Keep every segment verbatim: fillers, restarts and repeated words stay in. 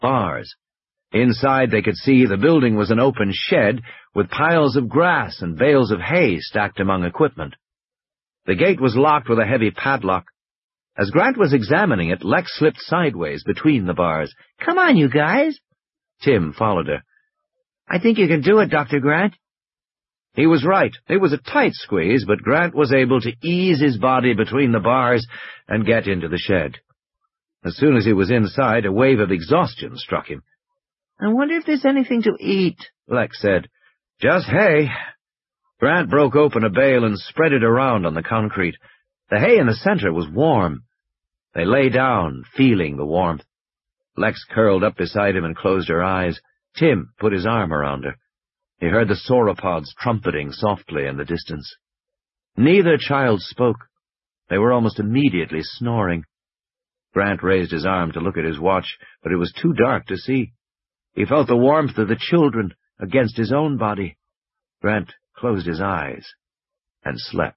bars. Inside they could see the building was an open shed with piles of grass and bales of hay stacked among equipment. The gate was locked with a heavy padlock. As Grant was examining it, Lex slipped sideways between the bars. "Come on, you guys." Tim followed her. "I think you can do it, Doctor Grant." He was right. It was a tight squeeze, but Grant was able to ease his body between the bars and get into the shed. As soon as he was inside, a wave of exhaustion struck him. "I wonder if there's anything to eat," Lex said. "Just hay." Grant broke open a bale and spread it around on the concrete. The hay in the center was warm. They lay down, feeling the warmth. Lex curled up beside him and closed her eyes. Tim put his arm around her. He heard the sauropods trumpeting softly in the distance. Neither child spoke. They were almost immediately snoring. Grant raised his arm to look at his watch, but it was too dark to see. He felt the warmth of the children against his own body. Grant closed his eyes and slept.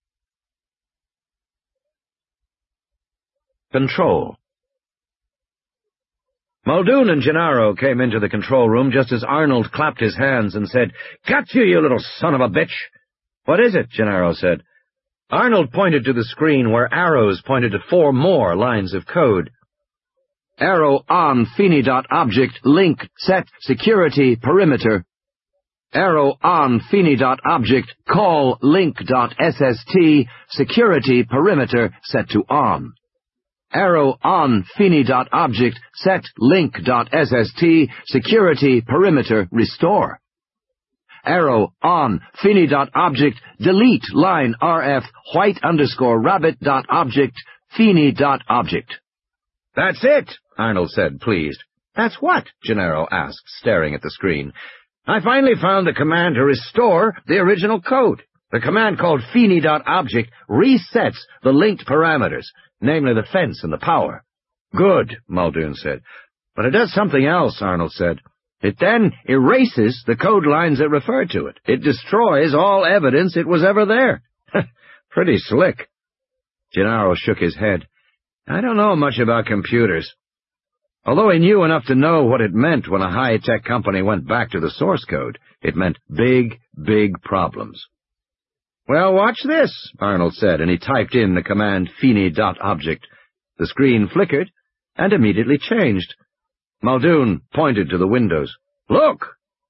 Control. Muldoon and Gennaro came into the control room just as Arnold clapped his hands and said, "Got you, you little son of a bitch!" "What is it?" Gennaro said. Arnold pointed to the screen where arrows pointed to four more lines of code. Arrow on Feeney.object link set security perimeter. Arrow on Feeney.object call link.sst security perimeter set to on. Arrow on Feeney.object set link.sst security perimeter restore. Arrow on Feeney.object delete line rf white underscore rabbit.object Feeney.object. "That's it," Arnold said, pleased. "That's what?" Gennaro asked, staring at the screen. "I finally found the command to restore the original code. The command called Feeney.object resets the linked parameters, namely the fence and the power." "Good," Muldoon said. "But it does something else," Arnold said. "It then erases the code lines that refer to it. It destroys all evidence it was ever there." "Pretty slick." Gennaro shook his head. "I don't know much about computers." Although he knew enough to know what it meant when a high-tech company went back to the source code, it meant big, big problems. "Well, watch this," Arnold said, and he typed in the command Feeney.object. The screen flickered and immediately changed. Muldoon pointed to the windows. "Look!"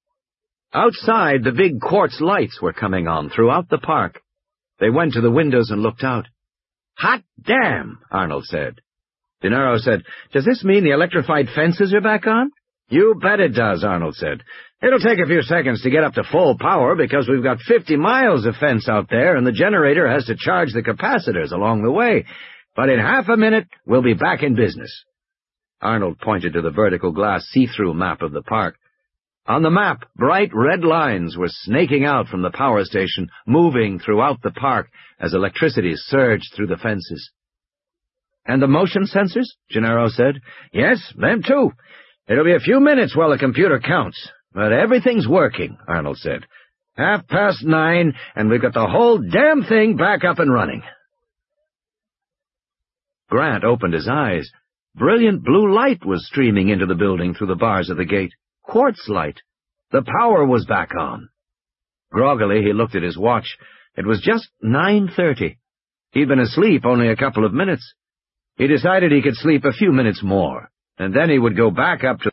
Outside, the big quartz lights were coming on throughout the park. They went to the windows and looked out. "Hot damn," Arnold said. Gennaro said, "Does this mean the electrified fences are back on?" "You bet it does," Arnold said. "It'll take a few seconds to get up to full power because we've got fifty miles of fence out there and the generator has to charge the capacitors along the way. But in half a minute, we'll be back in business." Arnold pointed to the vertical glass see-through map of the park. On the map, bright red lines were snaking out from the power station, moving throughout the park as electricity surged through the fences. "And the motion sensors?" Gennaro said. "Yes, them too. It'll be a few minutes while the computer counts, but everything's working," Arnold said. "Half past nine, and we've got the whole damn thing back up and running." Grant opened his eyes. Brilliant blue light was streaming into the building through the bars of the gate. Quartz light. The power was back on. Groggily, he looked at his watch. It was just nine thirty. He'd been asleep only a couple of minutes. He decided he could sleep a few minutes more, and then he would go back up to